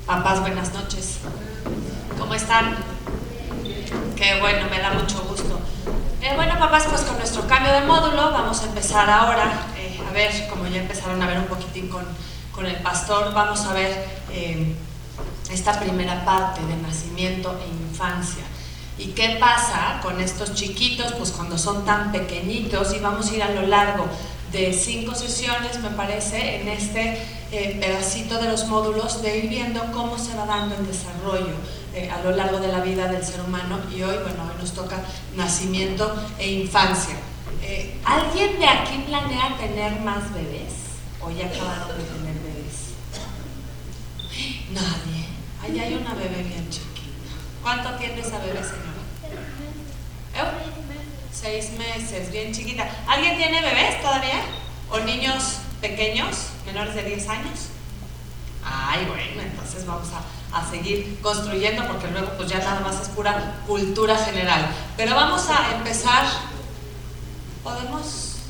Papás, buenas noches. ¿Cómo están? Qué bueno, me da mucho gusto. Bueno, papás, pues con nuestro cambio de módulo vamos a empezar ahora. A ver, como ya empezaron a ver un poquitín con el pastor, vamos a ver esta primera parte de nacimiento e infancia. ¿Y qué pasa con estos chiquitos? Pues cuando son tan pequeñitos, y vamos a ir a lo largo de 5 sesiones, me parece, en este pedacito de los módulos, de ir viendo cómo se va dando el desarrollo a lo largo de la vida del ser humano. Y hoy, bueno, hoy nos toca nacimiento e infancia. ¿Alguien de aquí planea tener más bebés? ¿O ya acabaron de tener bebés? Nadie. Ahí hay una bebé bien chiquita. ¿Cuánto tiene esa bebé, señora? 6 meses, bien chiquita. ¿Alguien tiene bebés todavía? ¿O niños pequeños, menores de 10 años? Ay, bueno, entonces vamos a seguir construyendo, porque luego pues ya nada más es pura cultura general. Pero vamos a empezar. ¿Podemos?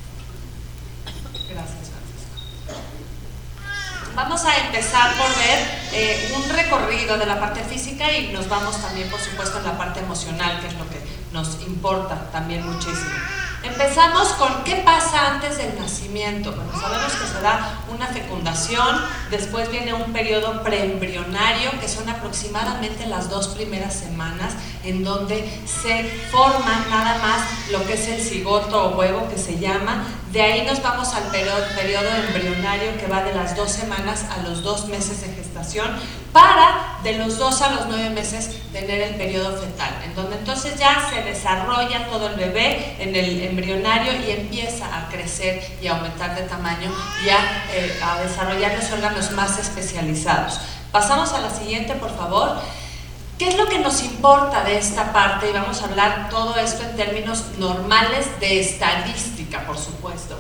Gracias, Francisco. Vamos a empezar por ver un recorrido de la parte física, y nos vamos también, por supuesto, en la parte emocional, que es lo que nos importa también muchísimo. Empezamos con ¿qué pasa antes del nacimiento? Bueno, sabemos que se da una fecundación, después viene un periodo preembrionario, que son aproximadamente las 2 primeras semanas, en donde se forma nada más lo que es el cigoto o huevo, que se llama. De ahí nos vamos al periodo embrionario, que va de las 2 semanas a los 2 meses de gestación, para de los 2 a los 9 meses tener el periodo fetal, en donde entonces ya se desarrolla todo el bebé en el embrionario y empieza a crecer y a aumentar de tamaño y a desarrollar los órganos más especializados. Pasamos a la siguiente, por favor. ¿Qué es lo que nos importa de esta parte? Y vamos a hablar todo esto en términos normales de estadística, por supuesto.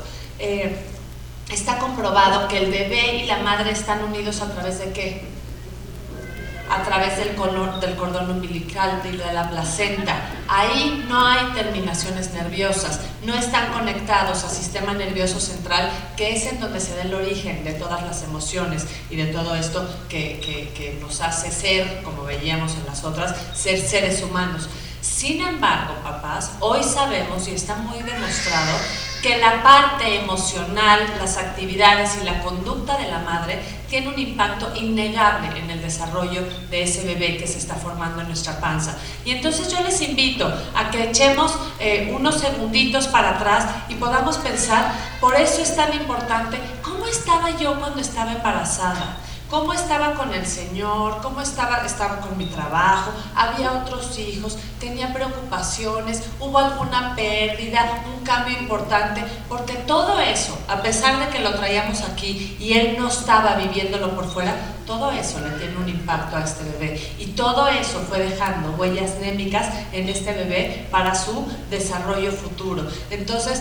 Está comprobado que el bebé y la madre están unidos a través de ¿qué? A través del cordón umbilical y de la placenta. Ahí no hay terminaciones nerviosas, no están conectados al sistema nervioso central, que es en donde se da el origen de todas las emociones y de todo esto que nos hace ser, como veíamos en las otras, ser seres humanos. Sin embargo, papás, hoy sabemos, y está muy demostrado, que la parte emocional, las actividades y la conducta de la madre tiene un impacto innegable en el desarrollo de ese bebé que se está formando en nuestra panza. Y entonces yo les invito a que echemos unos segunditos para atrás y podamos pensar, por eso es tan importante, ¿cómo estaba yo cuando estaba embarazada? ¿Cómo estaba con el Señor? ¿Cómo estaba con mi trabajo? ¿Había otros hijos? ¿Tenía preocupaciones? ¿Hubo alguna pérdida? ¿Un cambio importante? Porque todo eso, a pesar de que lo traíamos aquí y él no estaba viviéndolo por fuera, todo eso le tiene un impacto a este bebé. Y todo eso fue dejando huellas némicas en este bebé para su desarrollo futuro. Entonces,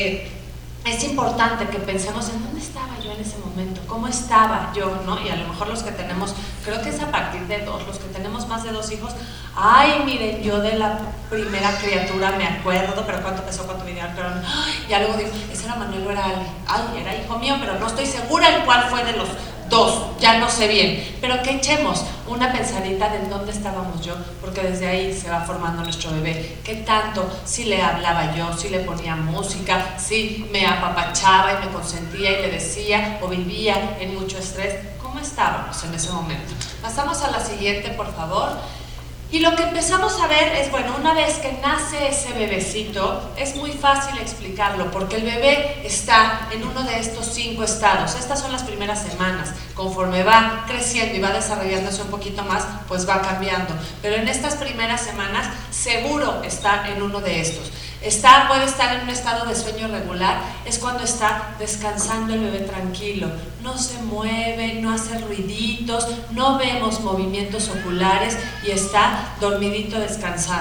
es importante que pensemos en dónde estaba yo en ese momento, cómo estaba yo, ¿no? Y a lo mejor los que tenemos, creo que es a partir de 2, los que tenemos más de 2 hijos, ay, miren, yo de la primera criatura me acuerdo, pero cuánto pesó, cuánto midieron, pero ya luego digo, ese era Manuel o era Ali, ay, era hijo mío, pero no estoy segura en cuál fue de los 2, ya no sé bien, pero que echemos una pensadita de en dónde estábamos yo, porque desde ahí se va formando nuestro bebé. ¿Qué tanto? Si le hablaba yo, si le ponía música, si me apapachaba y me consentía y le decía, o vivía en mucho estrés. ¿Cómo estábamos en ese momento? Pasamos a la siguiente, por favor. Y lo que empezamos a ver es, bueno, una vez que nace ese bebecito, es muy fácil explicarlo, porque el bebé está en uno de estos 5 estados. Estas son las primeras semanas. Conforme va creciendo y va desarrollándose un poquito más, pues va cambiando. Pero en estas primeras semanas, seguro está en uno de estos. Puede estar en un estado de sueño regular, es cuando está descansando el bebé tranquilo, no se mueve, no hace ruiditos, no vemos movimientos oculares y está dormidito descansando.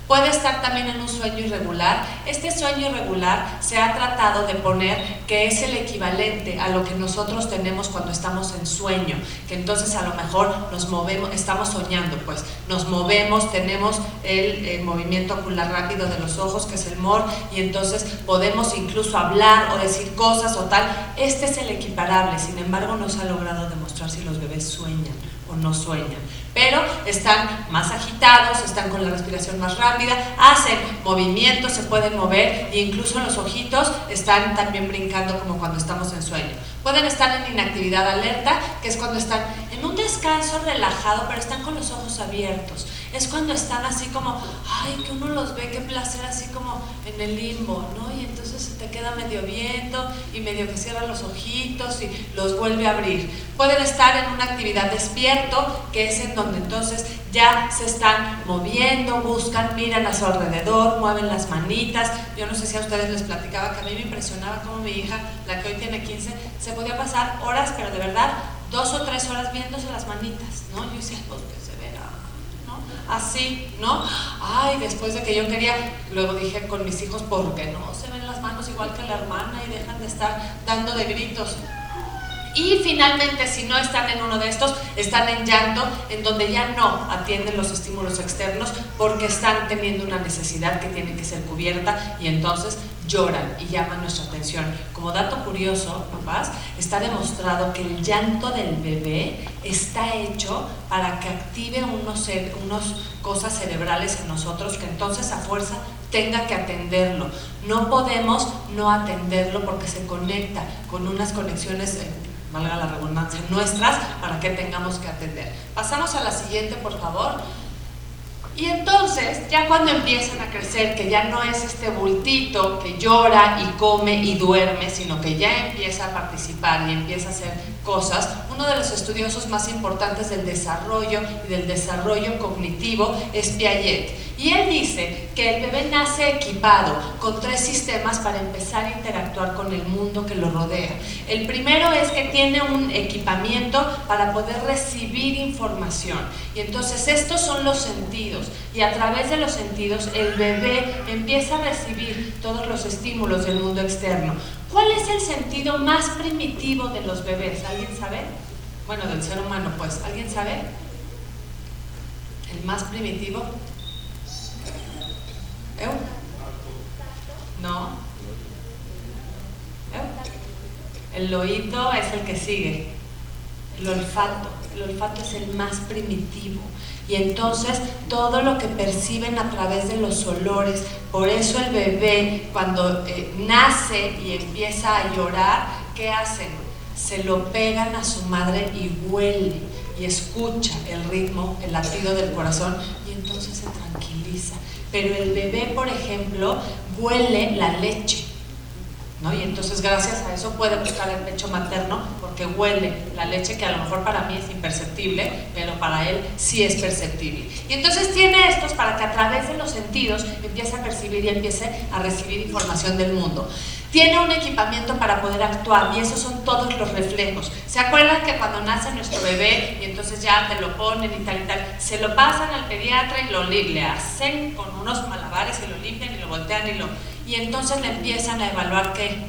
Puede estar también en un sueño irregular. Este sueño irregular se ha tratado de poner que es el equivalente a lo que nosotros tenemos cuando estamos en sueño, que entonces a lo mejor nos movemos, estamos soñando, pues nos movemos, tenemos el movimiento ocular rápido de los ojos, que es el MOR, y entonces podemos incluso hablar o decir cosas o tal. Este es el equiparable, sin embargo no se ha logrado demostrar si los bebés sueñan o no sueñan, pero están más agitados, están con la respiración más rápida, hacen movimientos, se pueden mover e incluso los ojitos están también brincando como cuando estamos en sueño. Pueden estar en inactividad alerta, que es cuando están en un descanso relajado, pero están con los ojos abiertos. Es cuando están así como, ay, que uno los ve, qué placer, así como en el limbo, ¿no? Y entonces se te queda medio viendo y medio que cierran los ojitos y los vuelve a abrir. Pueden estar en una actividad despierto, que es en donde entonces ya se están moviendo, buscan, miran a su alrededor, mueven las manitas. Yo no sé si a ustedes les platicaba que a mí me impresionaba cómo mi hija, la que hoy tiene 15, se podía pasar horas, pero de verdad 2 o 3 horas viéndose las manitas, ¿no? Yo decía, pues que se verá, ¿no? Así, ¿no? Ay, después de que yo quería, luego dije con mis hijos, ¿por qué no se ven las manos igual que la hermana y dejan de estar dando de gritos? Y finalmente, si no están en uno de estos, están en llanto, en donde ya no atienden los estímulos externos porque están teniendo una necesidad que tiene que ser cubierta y entonces lloran y llaman nuestra atención. Como dato curioso, papás, está demostrado que el llanto del bebé está hecho para que active unas cosas cerebrales en nosotros que entonces a fuerza tenga que atenderlo. No podemos no atenderlo porque se conecta con unas conexiones, valga la redundancia, nuestras, para que tengamos que atender. Pasamos a la siguiente, por favor. Y entonces, ya cuando empiezan a crecer, que ya no es este bultito que llora y come y duerme, sino que ya empieza a participar y empieza a hacer cosas, uno de los estudiosos más importantes del desarrollo y del desarrollo cognitivo es Piaget. Y él dice que el bebé nace equipado con 3 sistemas para empezar a interactuar con el mundo que lo rodea. El primero es que tiene un equipamiento para poder recibir información. Y entonces estos son los sentidos. Y a través de los sentidos el bebé empieza a recibir todos los estímulos del mundo externo. ¿Cuál es el sentido más primitivo de los bebés? ¿Alguien sabe? Bueno, del ser humano, pues. ¿Alguien sabe? ¿El más primitivo? ¿Eu? No. ¿Eu? El oído es el que sigue. El olfato. El olfato es el más primitivo. Y entonces todo lo que perciben a través de los olores, por eso el bebé cuando nace y empieza a llorar, ¿qué hacen? Se lo pegan a su madre y huele y escucha el ritmo, el latido del corazón y entonces se tranquiliza. Pero el bebé, por ejemplo, huele la leche, ¿no? Y entonces gracias a eso puede buscar el pecho materno porque huele la leche, que a lo mejor para mí es imperceptible, pero para él sí es perceptible. Y entonces tiene estos para que a través de los sentidos empiece a percibir y empiece a recibir información del mundo. Tiene un equipamiento para poder actuar y esos son todos los reflejos. ¿Se acuerdan que cuando nace nuestro bebé y entonces ya te lo ponen y tal, se lo pasan al pediatra y le hacen con unos malabares y lo limpian y lo voltean y entonces le empiezan a evaluar ¿qué?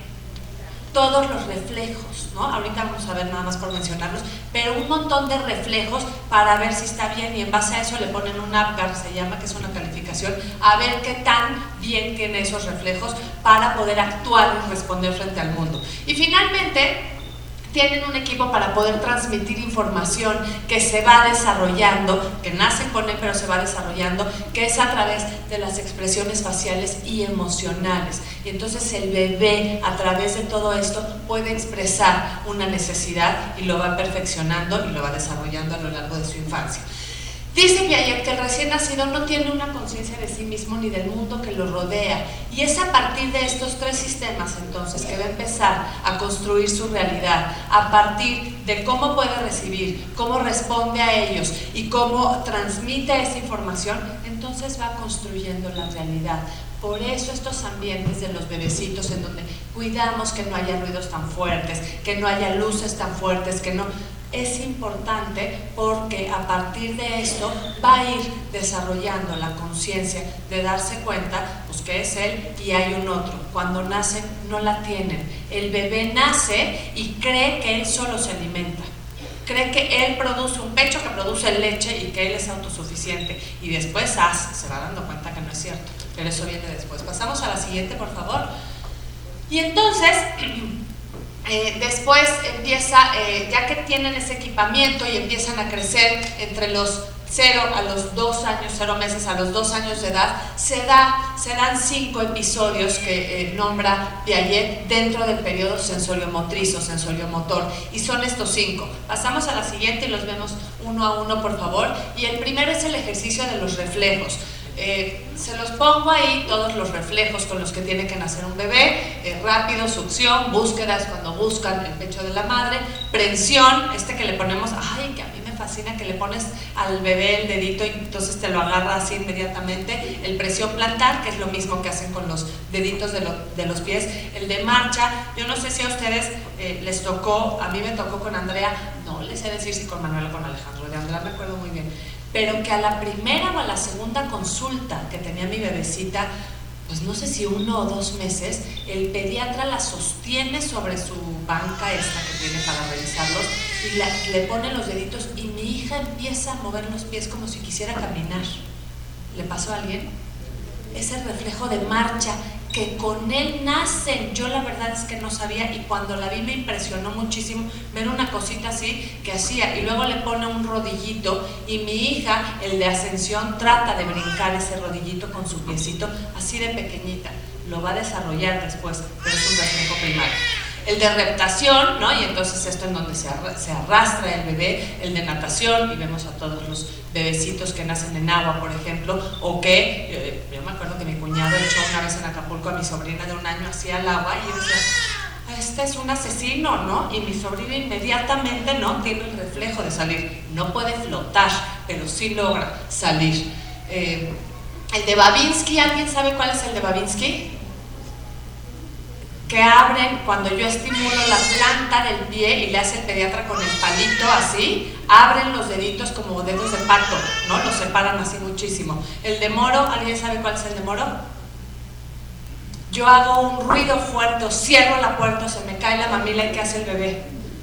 Todos los reflejos, ¿no? Ahorita vamos a ver nada más por mencionarlos, pero un montón de reflejos para ver si está bien y en base a eso le ponen un APGAR, se llama, que es una calificación, a ver qué tan bien tiene esos reflejos para poder actuar y responder frente al mundo. Y finalmente tienen un equipo para poder transmitir información que se va desarrollando, que nace con él pero se va desarrollando, que es a través de las expresiones faciales y emocionales. Y entonces el bebé a través de todo esto puede expresar una necesidad y lo va perfeccionando y lo va desarrollando a lo largo de su infancia. Dice Piaget que el recién nacido no tiene una conciencia de sí mismo ni del mundo que lo rodea y es a partir de estos 3 sistemas entonces que va a empezar a construir su realidad a partir de cómo puede recibir, cómo responde a ellos y cómo transmite esa información, entonces va construyendo la realidad. Por eso estos ambientes de los bebecitos en donde cuidamos que no haya ruidos tan fuertes, que no haya luces tan fuertes, que no Es importante porque a partir de esto va a ir desarrollando la conciencia de darse cuenta pues que es él y hay un otro. Cuando nacen no la tienen. El bebé nace y cree que él solo se alimenta. Cree que él produce un pecho que produce leche y que él es autosuficiente. Y después se va dando cuenta que no es cierto. Pero eso viene después. Pasamos a la siguiente, por favor. Y entonces... después empieza, ya que tienen ese equipamiento y empiezan a crecer entre los 0 a los 2 años, 0 meses a los 2 años de edad, se dan 5 episodios que nombra Piaget dentro del periodo sensoriomotriz o sensoriomotor, y son estos 5. Pasamos a la siguiente y los vemos uno a uno, por favor. Y el primero es el ejercicio de los reflejos. Se los pongo ahí, todos los reflejos con los que tiene que nacer un bebé: rápido, succión, búsquedas cuando buscan el pecho de la madre, prensión, que le ponemos, ay, que a mí me fascina, que le pones al bebé el dedito y entonces te lo agarra así inmediatamente, el presión plantar, que es lo mismo que hacen con los deditos de los pies, el de marcha. Yo no sé si a ustedes les tocó, a mí me tocó con Andrea, no les sé decir si con Manuel o con Alejandro, de Andrea me acuerdo muy bien, pero que a la primera o a la segunda consulta que tenía mi bebecita, pues no sé si 1 o 2 meses, el pediatra la sostiene sobre su banca esta que tiene para revisarlos y le pone los deditos y mi hija empieza a mover los pies como si quisiera caminar. ¿Le pasó a alguien? Ese reflejo de marcha que con él nacen. Yo la verdad es que no sabía, y cuando la vi me impresionó muchísimo ver una cosita así que hacía, y luego le pone un rodillito y mi hija, el de ascensión, trata de brincar ese rodillito con su piecito así de pequeñita. Lo va a desarrollar después, pero es un reflejo primario. El de reptación, ¿no? Y entonces esto en donde se arrastra el bebé, el de natación, y vemos a todos los bebecitos que nacen en agua, por ejemplo, o que, yo me acuerdo que mi cuñado echó una vez en Acapulco a mi sobrina de 1 año hacia el agua, y yo decía, este es un asesino, ¿no? Y mi sobrina inmediatamente, ¿no?, tiene el reflejo de salir. No puede flotar, pero sí logra salir. El de Babinski, ¿alguien sabe cuál es el de Babinski? Que abren, cuando yo estimulo la planta del pie y le hace el pediatra con el palito así, abren los deditos como dedos de pato, ¿no? Los separan así muchísimo. El de Moro, ¿alguien sabe cuál es el de Moro? Yo hago un ruido fuerte o cierro la puerta o se me cae la mamila y ¿qué hace el bebé?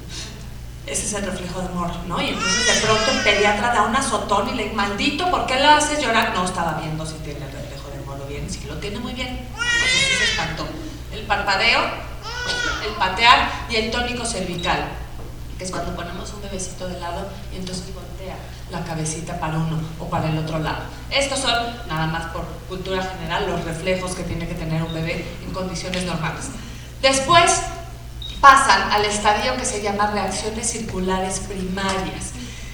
Ese es el reflejo de Moro, ¿no? Y entonces de pronto el pediatra da un azotón y le dice, maldito, ¿por qué lo haces llorar? No, estaba viendo si tiene el reflejo de Moro bien, si lo tiene muy bien, pues sí se espantó. El parpadeo, el patear y el tónico cervical, que es cuando ponemos un bebecito de lado y entonces voltea la cabecita para uno o para el otro lado. Estos son, nada más por cultura general, los reflejos que tiene que tener un bebé en condiciones normales. Después pasan al estadio que se llama reacciones circulares primarias.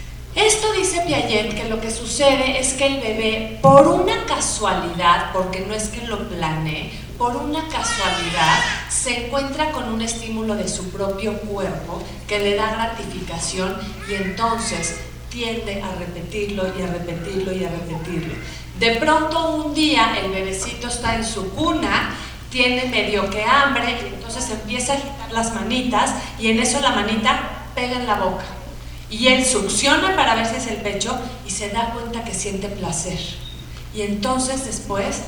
Esto dice Piaget que lo que sucede es que el bebé, por una casualidad, porque no es que lo planee, por una casualidad se encuentra con un estímulo de su propio cuerpo que le da gratificación y entonces tiende a repetirlo y a repetirlo y a repetirlo. De pronto un día el bebecito está en su cuna, tiene medio que hambre y entonces empieza a agitar las manitas y en eso la manita pega en la boca. Y él succiona para ver si es el pecho y se da cuenta que siente placer. Y entonces después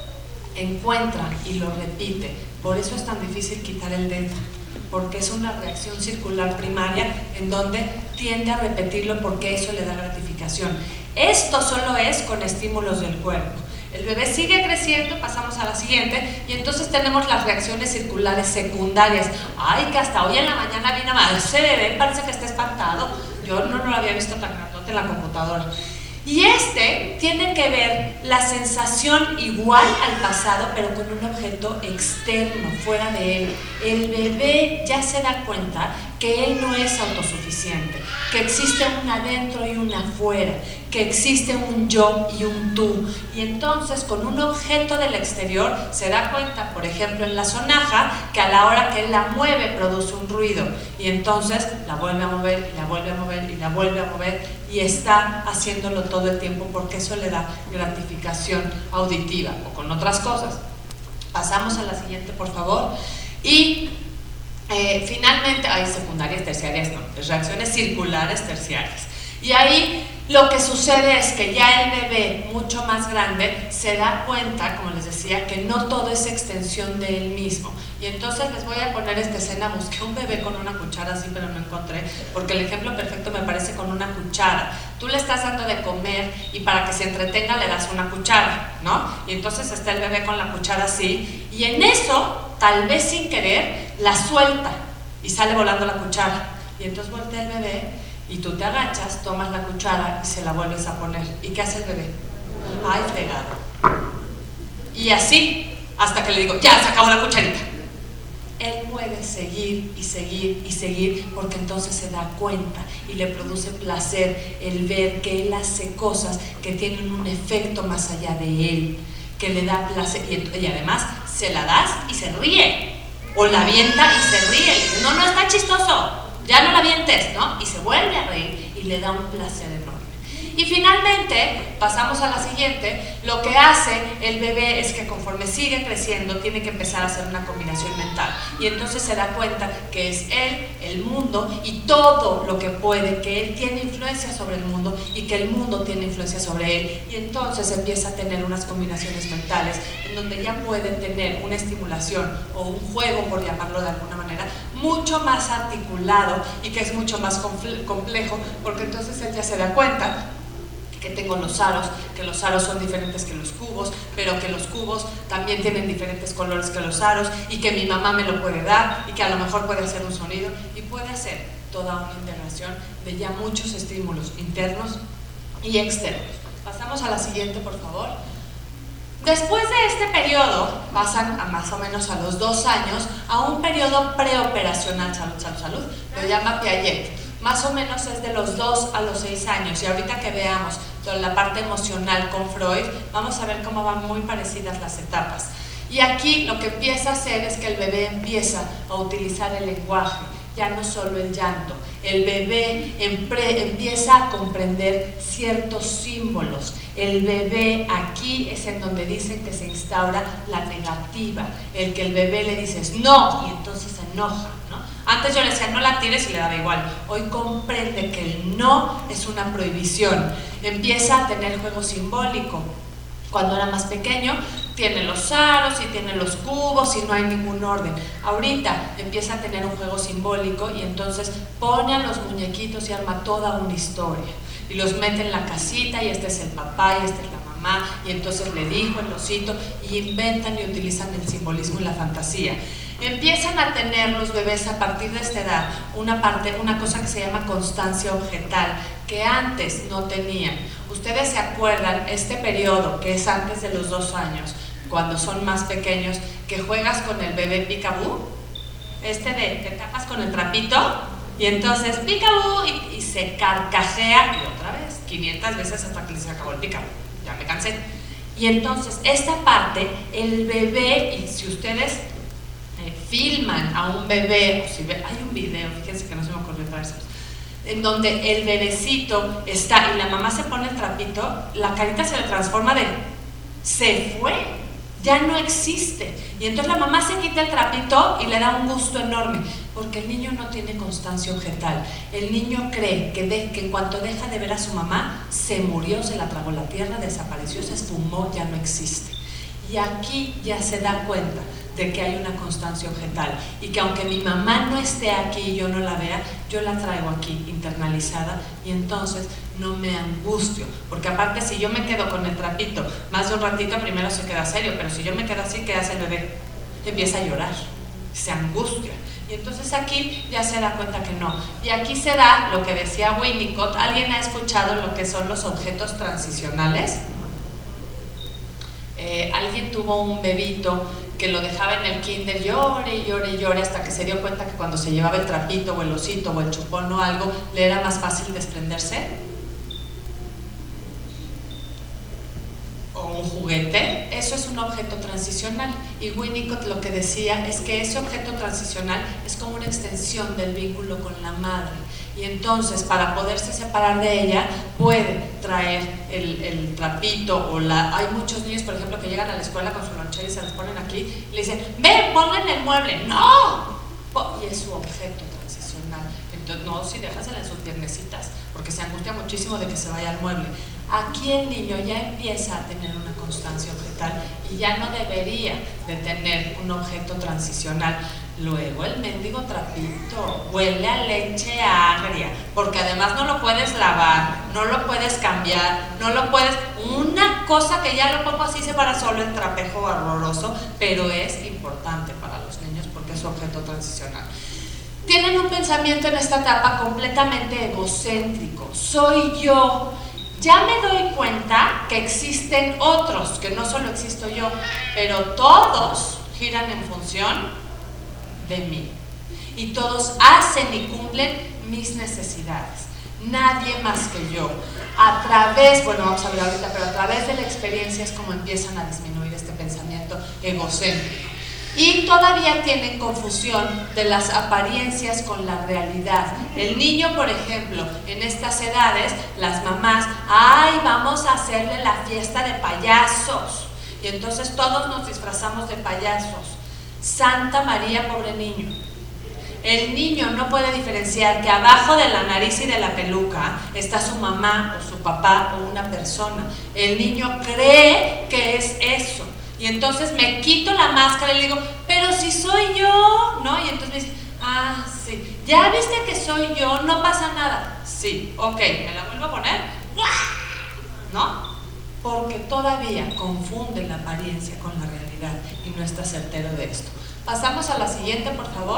encuentra y lo repite. Por eso es tan difícil quitar el dedo, porque es una reacción circular primaria en donde tiende a repetirlo porque eso le da gratificación. Esto solo es con estímulos del cuerpo. El bebé sigue creciendo, pasamos a la siguiente, y entonces tenemos las reacciones circulares secundarias. Ay, que hasta hoy en la mañana vino mal, ese bebé parece que está espantado. Yo no lo había visto tan grandote en la computadora. Y tiene que ver la sensación igual al pasado, pero con un objeto externo, fuera de él. El bebé ya se da cuenta que él no es autosuficiente, que existe un adentro y un afuera, que existe un yo y un tú. Y entonces con un objeto del exterior se da cuenta, por ejemplo en la sonaja, que a la hora que él la mueve produce un ruido. Y entonces la vuelve a mover, y la vuelve a mover, y la vuelve a mover, y está haciéndolo todo el tiempo porque eso le da gratificación auditiva o con otras cosas. Pasamos a la siguiente, por favor. Y Finalmente, hay secundarias, terciarias, no, reacciones circulares terciarias. Y ahí lo que sucede es que ya el bebé, mucho más grande, se da cuenta, como les decía, que no todo es extensión de él mismo. Y entonces les voy a poner esta escena. Busqué un bebé con una cuchara así, pero no encontré, porque el ejemplo perfecto me parece con una cuchara. Tú le estás dando de comer y para que se entretenga le das una cuchara, ¿no? Y entonces está el bebé con la cuchara así, y en eso, tal vez sin querer, la suelta y sale volando la cuchara. Y entonces voltea el bebé y tú te agachas, tomas la cuchara y se la vuelves a poner. ¿Y qué hace el bebé? ¡Ay, fregado! Y así, hasta que le digo, ya, se acabó la cucharita. Él puede seguir y seguir y seguir, porque entonces se da cuenta y le produce placer el ver que él hace cosas que tienen un efecto más allá de él, que le da placer, y además se la das y se ríe, o la avienta y se ríe, y dice, no, no, está chistoso, ya no la avientes, ¿no? Y se vuelve a reír y le da un placer enorme. Y finalmente, pasamos a la siguiente. Lo que hace el bebé es que conforme sigue creciendo, tiene que empezar a hacer una combinación mental. Y entonces se da cuenta que es él, el mundo y todo lo que puede, que él tiene influencia sobre el mundo y que el mundo tiene influencia sobre él. Y entonces empieza a tener unas combinaciones mentales en donde ya puede tener una estimulación o un juego, por llamarlo de alguna manera, mucho más articulado y que es mucho más complejo, porque entonces él ya se da cuenta que tengo los aros, que los aros son diferentes que los cubos, pero que los cubos también tienen diferentes colores que los aros, y que mi mamá me lo puede dar, y que a lo mejor puede hacer un sonido, y puede hacer toda una integración de ya muchos estímulos internos y externos. Pasamos a la siguiente, por favor. Después de este periodo, pasan a más o menos a los 2 años, a un periodo preoperacional, salud, lo llama Piaget. Más o menos es de los 2 a los 6 años, y ahorita que veamos toda la parte emocional con Freud, vamos a ver cómo van muy parecidas las etapas. Y aquí lo que empieza a hacer es que el bebé empieza a utilizar el lenguaje, ya no solo el llanto. El bebé empieza a comprender ciertos símbolos. El bebé, aquí es en donde dicen que se instaura la negativa, el que el bebé le dices no y entonces se enoja, ¿no? Antes yo le decía no la tires y le daba igual. Hoy comprende que el no es una prohibición. Empieza a tener juego simbólico. Cuando era más pequeño, tiene los aros y tiene los cubos y no hay ningún orden. Ahorita empieza a tener un juego simbólico y entonces pone a los muñequitos y arma toda una historia. Y los mete en la casita, y este es el papá y esta es la mamá, y entonces le dijo el osito, y inventan y utilizan el simbolismo y la fantasía. Empiezan a tener los bebés a partir de esta edad una cosa que se llama constancia objetal, que antes no tenían. Ustedes se acuerdan este periodo que es antes de los 2 años, cuando son más pequeños, que juegas con el bebé picabú, de te tapas con el trapito y entonces picabú y se carcajea, y otra vez 500 veces hasta que se acabó el picabú, ya me cansé. Y entonces esta parte, el bebé, y si ustedes filman a un bebé, o si hay un video, fíjense que no se me ocurrió traérselos, en donde el bebecito está y la mamá se pone el trapito, la carita se le transforma de se fue, ya no existe, y entonces la mamá se quita el trapito y le da un gusto enorme, porque el niño no tiene constancia objetal. El niño cree que en cuanto deja de ver a su mamá, se murió, se la tragó la tierra, desapareció, se esfumó, ya no existe. Y aquí ya se da cuenta de que hay una constancia objetal, y que aunque mi mamá no esté aquí y yo no la vea, yo la traigo aquí internalizada, y entonces no me angustio, porque aparte si yo me quedo con el trapito más de un ratito, primero se queda serio, pero si yo me quedo así, ¿qué hace el bebé? Empieza a llorar, se angustia, y entonces aquí ya se da cuenta que no. Y aquí se da lo que decía Winnicott. ¿Alguien ha escuchado lo que son los objetos transicionales? Alguien tuvo un bebito que lo dejaba en el kinder, llore y llore y llore, hasta que se dio cuenta que cuando se llevaba el trapito o el osito o el chupón o algo, le era más fácil desprenderse. O un juguete, eso es un objeto transicional. Y Winnicott lo que decía es que ese objeto transicional es como una extensión del vínculo con la madre, y entonces para poderse separar de ella puede traer el trapito o hay muchos niños, por ejemplo, que llegan a la escuela con su lonchera y se les ponen aquí y le dicen, ven, ponla en el mueble. ¡No! y es su objeto transicional. Entonces, no, si déjasela en sus piernecitas, porque se angustia muchísimo de que se vaya al mueble. Aquí el niño ya empieza a tener una constancia objetal y ya no debería de tener un objeto transicional. Luego el mendigo trapito huele a leche agria, porque además no lo puedes lavar, no lo puedes cambiar, no lo puedes... Una cosa que ya lo pongo así se para solo en trapejo horroroso, pero es importante para los niños porque es su objeto transicional. Tienen un pensamiento en esta etapa completamente egocéntrico. Soy yo. Ya me doy cuenta que existen otros, que no solo existo yo, pero todos giran en función de mí. Y todos hacen y cumplen mis necesidades. Nadie más que yo. A través, bueno, vamos a ver ahorita, pero a través de la experiencia es como empiezan a disminuir este pensamiento egocéntrico. Y todavía tienen confusión de las apariencias con la realidad. El niño, por ejemplo, en estas edades, las mamás, ¡ay, vamos a hacerle la fiesta de payasos! Y entonces todos nos disfrazamos de payasos. Santa María, pobre niño. El niño no puede diferenciar que abajo de la nariz y de la peluca está su mamá o su papá o una persona. El niño cree que es eso. Y entonces me quito la máscara y le digo, pero si soy yo, ¿no? Y entonces me dice, ah, sí, ¿ya viste que soy yo? No pasa nada. Sí, ok, ¿me la vuelvo a poner? ¿No? Porque todavía confunde la apariencia con la realidad y no está certero de esto. Pasamos a la siguiente, por favor.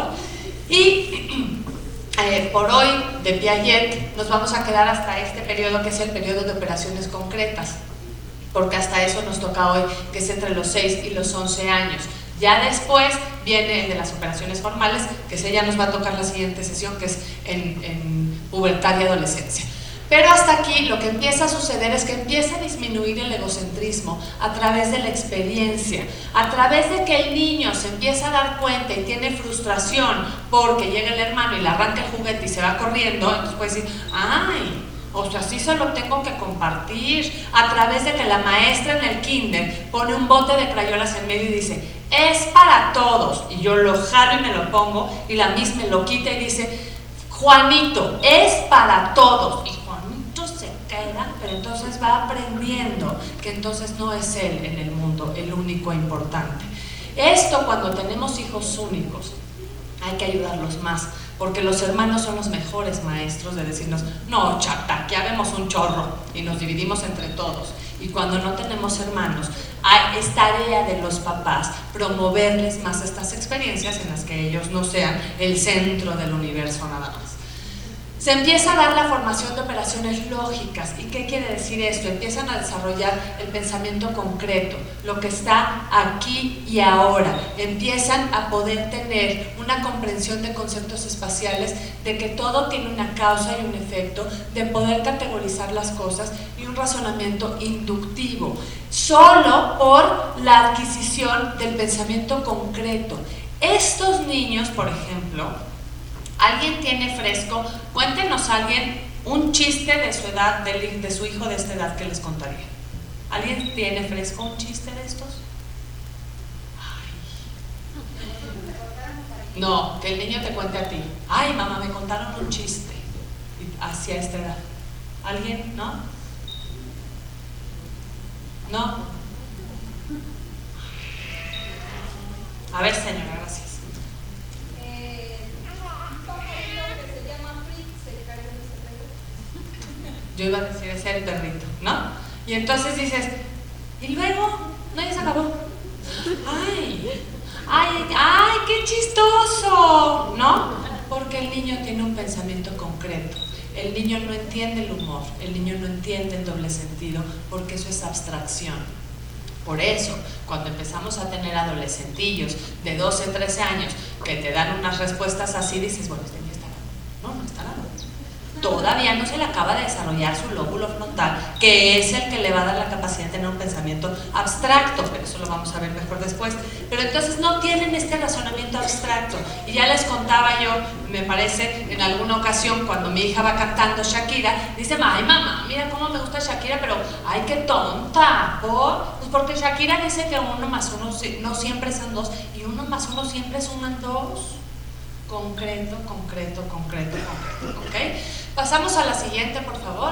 Y por hoy, de Piaget, nos vamos a quedar hasta este periodo, que es el periodo de operaciones concretas, porque hasta eso nos toca hoy, que es entre los 6 y los 11 años. Ya después viene el de las operaciones formales, que ese ya nos va a tocar la siguiente sesión, que es en pubertad y adolescencia. Pero hasta aquí lo que empieza a suceder es que empieza a disminuir el egocentrismo a través de la experiencia, a través de que el niño se empieza a dar cuenta y tiene frustración porque llega el hermano y le arranca el juguete y se va corriendo, entonces puede decir, ¡ay! O sea, sí se lo tengo que compartir, a través de que la maestra en el kinder pone un bote de crayolas en medio y dice, es para todos, y yo lo jalo y me lo pongo, y la Miss me lo quita y dice, Juanito, es para todos, y Juanito se queda, pero entonces va aprendiendo que entonces no es él en el mundo el único importante. Esto, cuando tenemos hijos únicos, hay que ayudarlos más, porque los hermanos son los mejores maestros de decirnos, no, chata, que habemos un chorro y nos dividimos entre todos. Y cuando no tenemos hermanos, es tarea de los papás promoverles más estas experiencias en las que ellos no sean el centro del universo nada más. Se empieza a dar la formación de operaciones lógicas. ¿Y qué quiere decir esto? Empiezan a desarrollar el pensamiento concreto, lo que está aquí y ahora. Empiezan a poder tener una comprensión de conceptos espaciales, de que todo tiene una causa y un efecto, de poder categorizar las cosas y un razonamiento inductivo, solo por la adquisición del pensamiento concreto. Estos niños, por ejemplo, ¿alguien tiene fresco? Cuéntenos alguien un chiste de su edad, de su hijo de esta edad que les contaría. ¿Alguien tiene fresco un chiste de estos? Ay. No, que el niño te cuente a ti. Ay, mamá, me contaron un chiste hacia esta edad. ¿Alguien? ¿No? ¿No? A ver, señora, gracias. Yo iba a decir, ese era el perrito, ¿no? Y entonces dices, y luego, no, ya se acabó. ¡Ay! ¡Ay! ¡Ay! ¡Qué chistoso! ¿No? Porque el niño tiene un pensamiento concreto. El niño no entiende el humor, el niño no entiende el doble sentido, porque eso es abstracción. Por eso, cuando empezamos a tener adolescentillos de 12, 13 años que te dan unas respuestas así, dices, bueno, este niño está loco. No, no está loco. Todavía no se le acaba de desarrollar su lóbulo frontal, que es el que le va a dar la capacidad de tener un pensamiento abstracto, pero eso lo vamos a ver mejor después. Pero entonces no tienen este razonamiento abstracto. Y ya les contaba yo, me parece, en alguna ocasión, cuando mi hija va cantando Shakira, dice, ay mamá, mira cómo me gusta Shakira, pero ay qué tonta, pues porque Shakira dice que 1 más 1 no siempre son 2, y 1 más 1 siempre suman 2. concreto, concreto, concreto, concreto, ¿ok? Pasamos a la siguiente, por favor.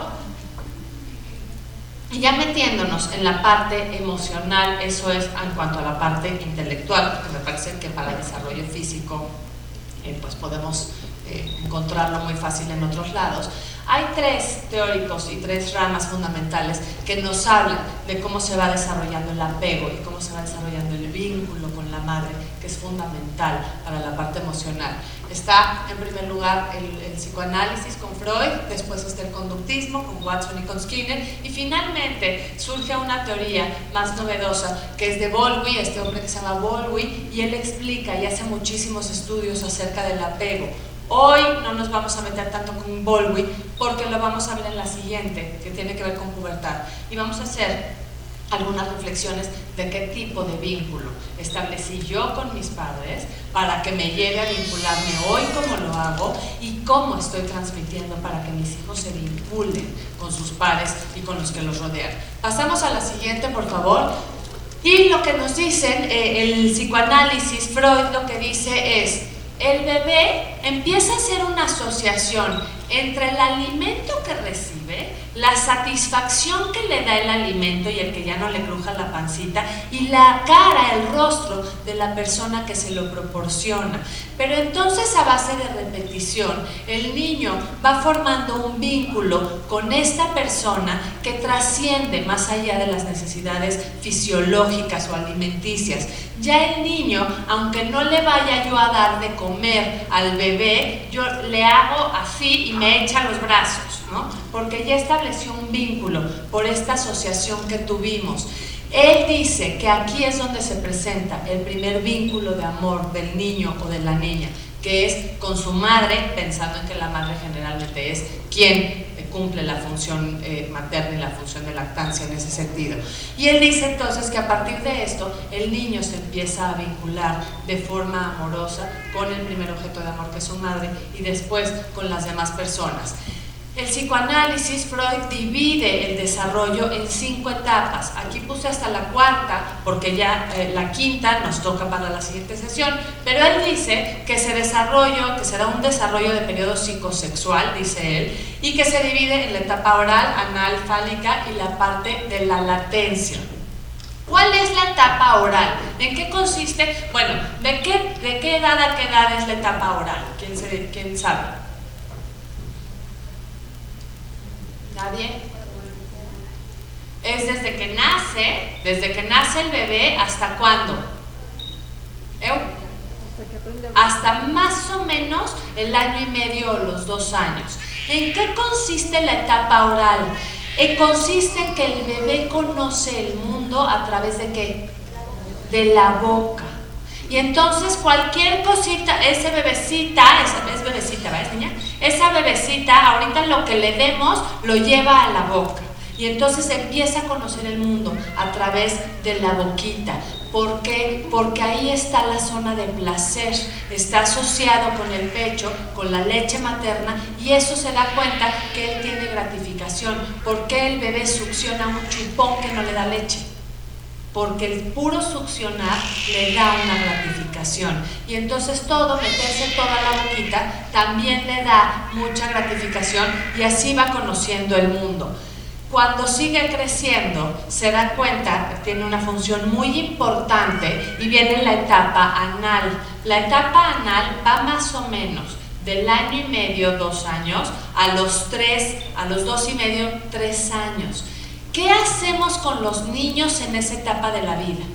Y ya metiéndonos en la parte emocional, eso es en cuanto a la parte intelectual, porque me parece que para el desarrollo físico pues podemos encontrarlo muy fácil en otros lados. Hay tres teóricos y tres ramas fundamentales que nos hablan de cómo se va desarrollando el apego y cómo se va desarrollando el vínculo con la madre, que es fundamental para la parte emocional. Está en primer lugar el psicoanálisis con Freud, después está el conductismo con Watson y con Skinner, y finalmente surge una teoría más novedosa que es de Bowlby, este hombre que se llama Bowlby, y él explica y hace muchísimos estudios acerca del apego. Hoy no nos vamos a meter tanto con Bowlby porque lo vamos a ver en la siguiente, que tiene que ver con pubertad, y vamos a hacer algunas reflexiones de qué tipo de vínculo establecí yo con mis padres para que me lleve a vincularme hoy como lo hago y cómo estoy transmitiendo para que mis hijos se vinculen con sus padres y con los que los rodean. Pasamos a la siguiente, por favor. Y lo que nos dicen, el psicoanálisis, Freud lo que dice es: el bebé empieza a hacer una asociación entre el alimento que recibe, la satisfacción que le da el alimento y el que ya no le cruja la pancita, y la cara, el rostro de la persona que se lo proporciona. Pero entonces, a base de repetición, el niño va formando un vínculo con esta persona que trasciende más allá de las necesidades fisiológicas o alimenticias. Ya el niño, aunque no le vaya yo a dar de comer al bebé, yo le hago así y me echa los brazos, ¿no? Porque ya estableció un vínculo por esta asociación que tuvimos. Él dice que aquí es donde se presenta el primer vínculo de amor del niño o de la niña, que es con su madre, pensando en que la madre generalmente es quien cumple la función materna y la función de lactancia en ese sentido. Y él dice entonces que a partir de esto el niño se empieza a vincular de forma amorosa con el primer objeto de amor, que es su madre, y después con las demás personas. El psicoanálisis, Freud divide el desarrollo en 5 etapas. Aquí puse hasta la cuarta porque ya la quinta nos toca para la siguiente sesión, pero él dice que se da un desarrollo de periodo psicosexual, dice él, y que se divide en la etapa oral, anal, fálica y la parte de la latencia. ¿Cuál es la etapa oral? ¿En qué consiste? Bueno, ¿de qué edad a qué edad es la etapa oral? ¿Quién sabe? ¿Nadie? Es desde que nace el bebé, ¿hasta cuándo? Hasta más o menos el año y medio o los 2 años. ¿En qué consiste la etapa oral? Consiste en que el bebé conoce el mundo a través de ¿qué? De la boca. Y entonces cualquier cosita, esa bebecita, ¿ves, niña? Esa bebecita, ahorita lo que le demos, lo lleva a la boca. Y entonces empieza a conocer el mundo a través de la boquita. ¿Por qué? Porque ahí está la zona de placer, está asociado con el pecho, con la leche materna, y eso se da cuenta que él tiene gratificación. ¿Por qué el bebé succiona un chupón que no le da leche? Porque el puro succionar le da una gratificación, y entonces meterse toda la boquita también le da mucha gratificación, y así va conociendo el mundo. Cuando sigue creciendo se da cuenta que tiene una función muy importante y viene la etapa anal. La etapa anal va más o menos del año y medio, 2 años, a los 2 y medio, 3 años. ¿Qué hacemos con los niños en esa etapa de la vida?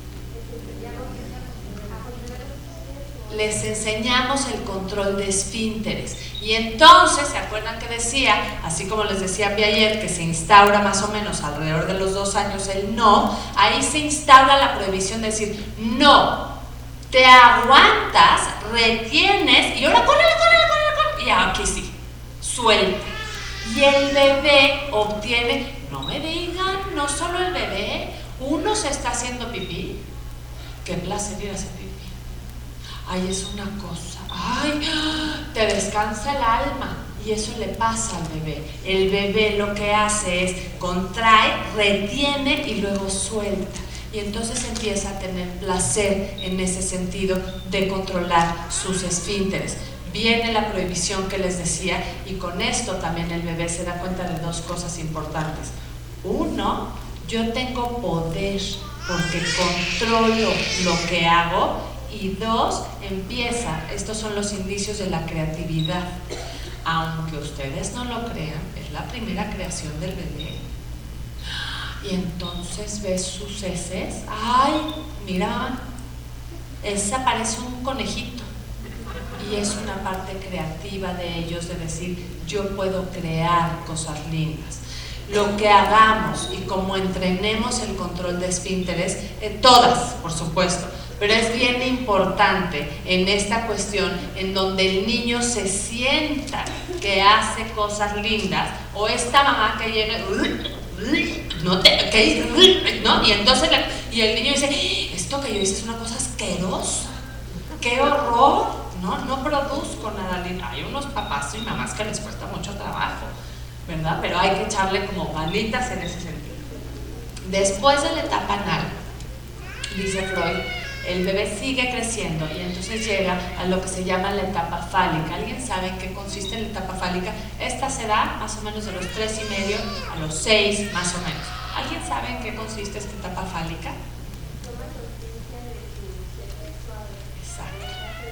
Les enseñamos el control de esfínteres. Y entonces, ¿se acuerdan que decía, así como les decía Piaget, que se instaura más o menos alrededor de los 2 años el no? Ahí se instaura la prohibición de decir, no, te aguantas, retienes, y ahora córrele, y aquí sí, suelta. Y el bebé obtiene, no me digan, no solo el bebé, uno se está haciendo pipí. Qué placer ir a hacer pipí. Ay, es una cosa, ay, te descansa el alma, y eso le pasa al bebé. El bebé lo que hace es contrae, retiene y luego suelta. y entonces empieza a tener placer en ese sentido de controlar sus esfínteres. Viene la prohibición que les decía, y con esto también el bebé se da cuenta de dos cosas importantes. Uno, yo tengo poder porque controlo lo que hago, y dos, estos son los indicios de la creatividad. Aunque ustedes no lo crean, es la primera creación del bebé. Y entonces ves sus heces. ¡Ay! Mira, esa parece un conejito. Y es una parte creativa de ellos, de decir, yo puedo crear cosas lindas. Lo que hagamos y como entrenemos el control de esfínteres, todas, por supuesto, pero es bien importante en esta cuestión en donde el niño se sienta que hace cosas lindas, o esta mamá que llega, ¿no? Y entonces y el niño dice, esto que yo hice es una cosa asquerosa, qué horror, no produzco nada lindo. Hay unos papás y mamás que les cuesta mucho trabajo, ¿verdad? Pero hay que echarle como manitas en ese sentido. Después de la etapa anal, dice Freud, el bebé sigue creciendo y entonces llega a lo que se llama la etapa fálica. ¿Alguien sabe en qué consiste la etapa fálica? Esta se da más o menos de los 3 y medio a los 6 más o menos. ¿Alguien sabe en qué consiste esta etapa fálica? Exacto.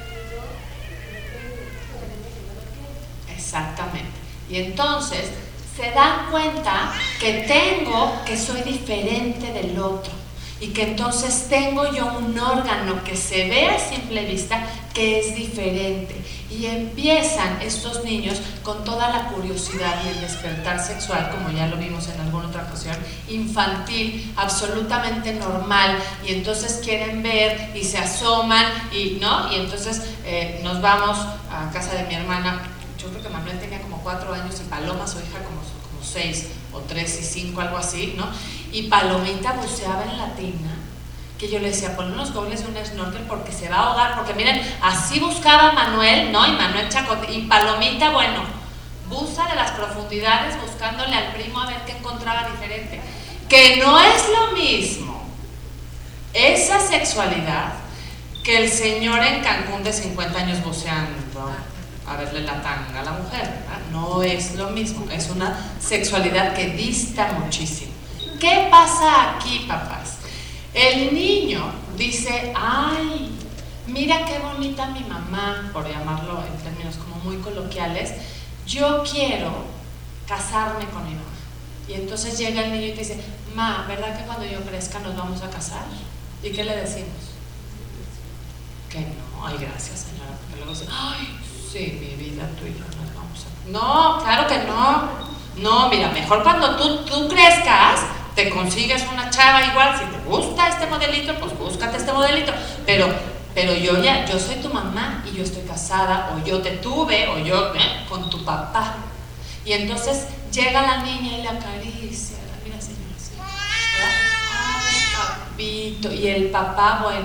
Exactamente. Y entonces se dan cuenta que soy diferente del otro. Y que entonces tengo yo un órgano que se ve a simple vista que es diferente. Y empiezan estos niños con toda la curiosidad y el despertar sexual, como ya lo vimos en alguna otra ocasión, infantil, absolutamente normal. Y entonces quieren ver y se asoman, y entonces nos vamos a casa de mi hermana. Yo creo que Manuel tenía como 4 años y Paloma, su hija, como 6 o 3 y 5, algo así, ¿no? Y Palomita buceaba en la tina, que yo le decía, pon unos goggles y un snorkel porque se va a ahogar, porque miren, así buscaba Manuel, ¿no? Y Manuel Chacote, y Palomita, bueno, buza de las profundidades buscándole al primo a ver qué encontraba diferente. Que no es lo mismo esa sexualidad que el señor en Cancún de 50 años buceando a verle la tanga a la mujer, ¿verdad? No es lo mismo, es una sexualidad que dista muchísimo. ¿Qué pasa aquí, papás? El niño dice, ay, mira qué bonita mi mamá, por llamarlo en términos como muy coloquiales, yo quiero casarme con mi mamá. Y entonces llega el niño y te dice, ma, ¿verdad que cuando yo crezca nos vamos a casar? ¿Y qué le decimos? Que no. Ay, gracias, señora, porque luego dice, ay, sí, mi vida, tú y yo nos vamos a... No, claro que no. No, mira, mejor cuando tú crezcas, te consigues una chava igual. Si te gusta este modelito, pues búscate este modelito. Pero yo soy tu mamá y yo estoy casada, o yo te tuve, o yo, con tu papá. Y entonces llega la niña y la acaricia. Mira, señora, sí, ¿verdad? Ay, papito. Y el papá, bueno,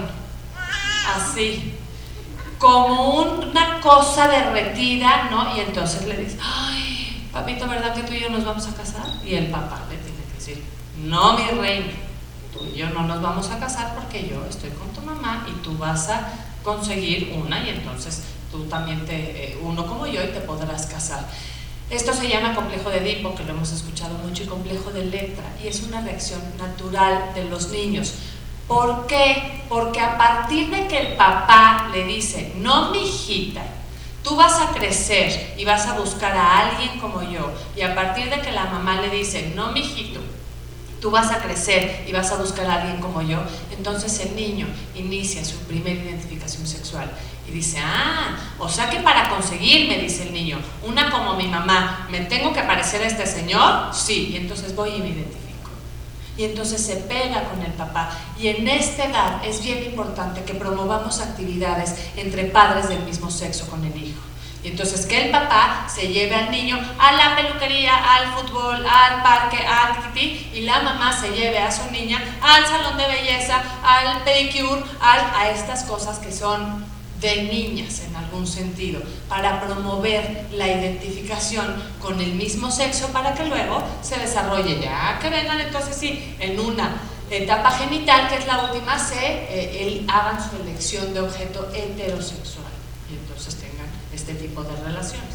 así, como una cosa derretida, ¿no? Y entonces le dice, ay, papito, ¿verdad que tú y yo nos vamos a casar? Y el papá le tiene que decir, no, mi reina, tú y yo no nos vamos a casar porque yo estoy con tu mamá y tú vas a conseguir una, y entonces tú también uno como yo, y te podrás casar. Esto se llama complejo de Edipo, que lo hemos escuchado mucho, y complejo de Electra, y es una reacción natural de los niños. ¿Por qué? Porque a partir de que el papá le dice, no, mijita, tú vas a crecer y vas a buscar a alguien como yo, y a partir de que la mamá le dice, no, mijito, tú vas a crecer y vas a buscar a alguien como yo, entonces el niño inicia su primera identificación sexual y dice, o sea que para conseguirme, dice el niño, una como mi mamá, ¿me tengo que parecer a este señor? Sí, y entonces voy y me identifico. Y entonces se pega con el papá. Y en esta edad es bien importante que promovamos actividades entre padres del mismo sexo con el hijo. Y entonces que el papá se lleve al niño a la peluquería, al fútbol, al parque, al tití, y la mamá se lleve a su niña al salón de belleza, al pedicure, a estas cosas que son de niñas en algún sentido, para promover la identificación con el mismo sexo, para que luego se desarrolle, ya que vengan entonces sí, en una etapa genital, que es la última, hagan su elección de objeto heterosexual y entonces tengan este tipo de relaciones.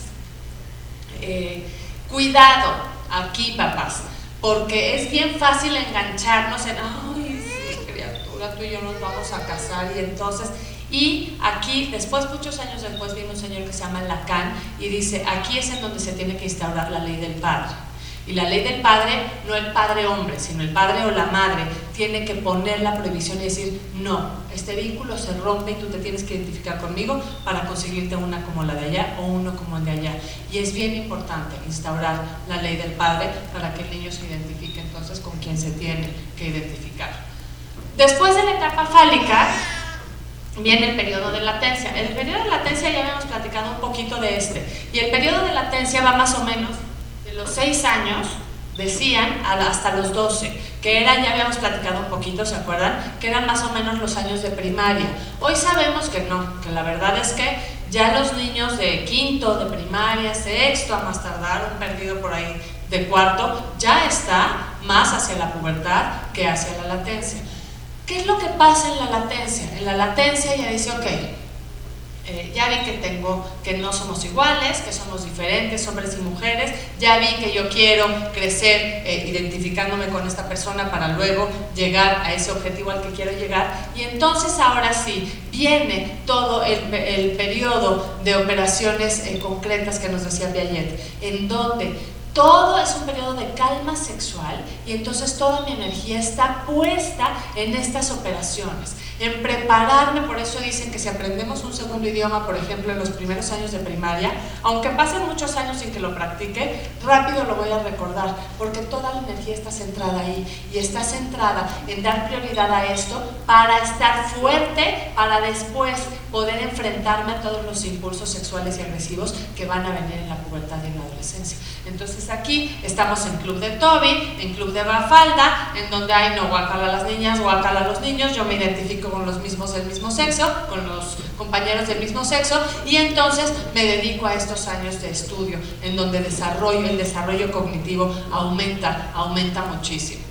Cuidado aquí, papás, porque es bien fácil engancharnos en, ay, sí, criatura, tú y yo nos vamos a casar, y aquí, después, muchos años después, vino un señor que se llama Lacan y dice, aquí es en donde se tiene que instaurar la ley del padre. Y la ley del padre, no el padre hombre, sino el padre o la madre, tiene que poner la prohibición y decir, no, este vínculo se rompe y tú te tienes que identificar conmigo para conseguirte una como la de allá o uno como el de allá. Y es bien importante instaurar la ley del padre para que el niño se identifique entonces con quien se tiene que identificar. Después de la etapa fálica, viene el periodo de latencia. El periodo de latencia ya habíamos platicado un poquito de y el periodo de latencia va más o menos de los 6 años, decían, hasta los 12, que eran, ya habíamos platicado un poquito, ¿se acuerdan? Que eran más o menos los años de primaria. Hoy sabemos que no, que la verdad es que ya los niños de quinto, de primaria, sexto, a más tardar, un perdido por ahí de cuarto, ya está más hacia la pubertad que hacia la latencia. ¿Qué es lo que pasa en la latencia? En la latencia ya dice, ok, ya vi que no somos iguales, que somos diferentes, hombres y mujeres, ya vi que yo quiero crecer identificándome con esta persona para luego llegar a ese objetivo al que quiero llegar, y entonces ahora sí, viene todo el periodo de operaciones concretas que nos decía Piaget, en donde todo es un periodo de calma sexual y entonces toda mi energía está puesta en estas operaciones, en prepararme. Por eso dicen que si aprendemos un segundo idioma, por ejemplo, en los primeros años de primaria, aunque pasen muchos años sin que lo practique, rápido lo voy a recordar, porque toda la energía está centrada ahí y está centrada en dar prioridad a esto para estar fuerte, para después poder enfrentarme a todos los impulsos sexuales y agresivos que van a venir en la pubertad y en la adolescencia. Entonces aquí estamos en club de Toby, en club de Bafalda, en donde hay no guácala a las niñas, guácala a los niños, yo me identifico con los mismos del mismo sexo, con los compañeros del mismo sexo, y entonces me dedico a estos años de estudio, en donde el desarrollo cognitivo aumenta muchísimo.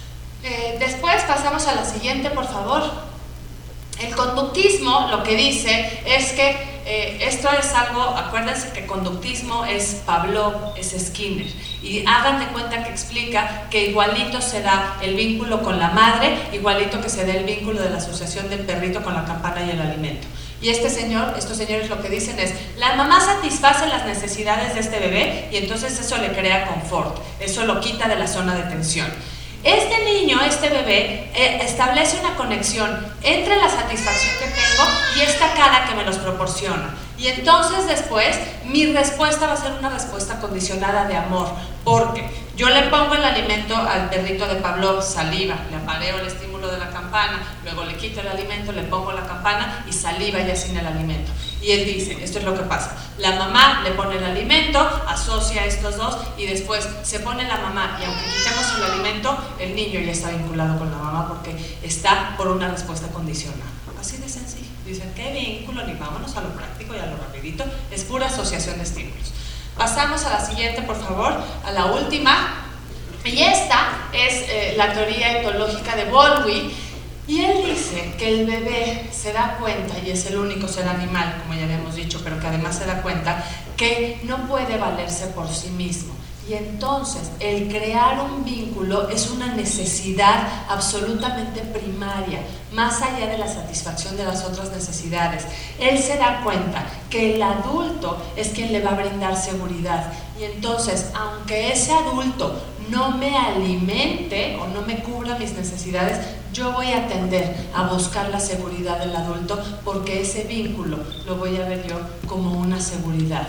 Después pasamos a la siguiente, por favor. El conductismo lo que dice es que esto es algo, acuérdense que conductismo es Pavlov, es Skinner, y hagan de cuenta que explica que igualito se da el vínculo con la madre, igualito que se da el vínculo de la asociación del perrito con la campana y el alimento. Y estos señores lo que dicen es, la mamá satisface las necesidades de este bebé y entonces eso le crea confort, eso lo quita de la zona de tensión. Este niño, este bebé, establece una conexión entre la satisfacción que tengo y esta cara que me los proporciona. Y entonces después, mi respuesta va a ser una respuesta condicionada de amor, porque yo le pongo el alimento al perrito de Pavlov, saliva, le apareo el estímulo de la campana, luego le quito el alimento, le pongo la campana y saliva ya sin el alimento. Y él dice, esto es lo que pasa, la mamá le pone el alimento, asocia a estos dos y después se pone la mamá y aunque quitemos el alimento, el niño ya está vinculado con la mamá porque está por una respuesta condicionada. Así de sencillo. Dicen, ¿qué vínculo? Ni vámonos a lo práctico y a lo rapidito, es pura asociación de estímulos. Pasamos a la siguiente, por favor, a la última. Y esta es la teoría etológica de Bowlby. Y él dice que el bebé se da cuenta, y es el único ser animal, como ya habíamos dicho, pero que además se da cuenta que no puede valerse por sí mismo. Y entonces el crear un vínculo es una necesidad absolutamente primaria, más allá de la satisfacción de las otras necesidades. Él se da cuenta que el adulto es quien le va a brindar seguridad. Y entonces, aunque ese adulto no me alimente o no me cubra mis necesidades, yo voy a tender a buscar la seguridad del adulto porque ese vínculo lo voy a ver yo como una seguridad.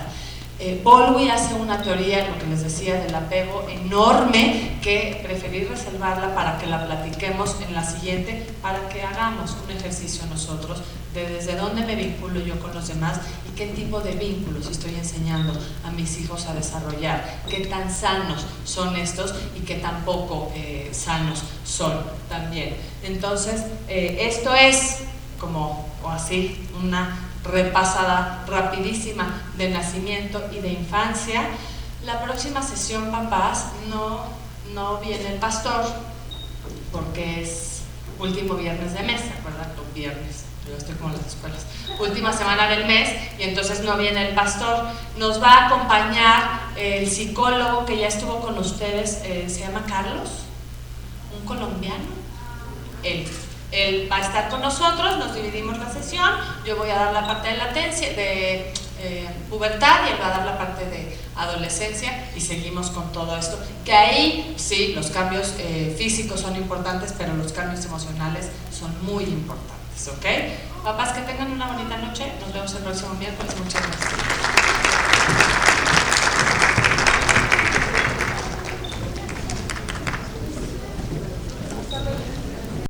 Bowlby hace una teoría, lo que les decía, del apego enorme, que preferí reservarla para que la platiquemos en la siguiente, para que hagamos un ejercicio nosotros de desde dónde me vinculo yo con los demás y qué tipo de vínculos estoy enseñando a mis hijos a desarrollar, qué tan sanos son estos y qué tan poco sanos son también. Entonces, esto es como, o así, una repasada rapidísima de nacimiento y de infancia. La próxima sesión, papás, no viene el pastor, porque es último viernes de mes, ¿se acuerdan? Los viernes, yo estoy como en las escuelas, última semana del mes, y entonces no viene el pastor. Nos va a acompañar el psicólogo que ya estuvo con ustedes, se llama Carlos, un colombiano. Él va a estar con nosotros, nos dividimos la sesión, yo voy a dar la parte de latencia, de pubertad, y él va a dar la parte de adolescencia, y seguimos con todo esto, que ahí sí, los cambios físicos son importantes, pero los cambios emocionales son muy importantes, ¿ok? Papás, que tengan una bonita noche, nos vemos el próximo miércoles, muchas gracias.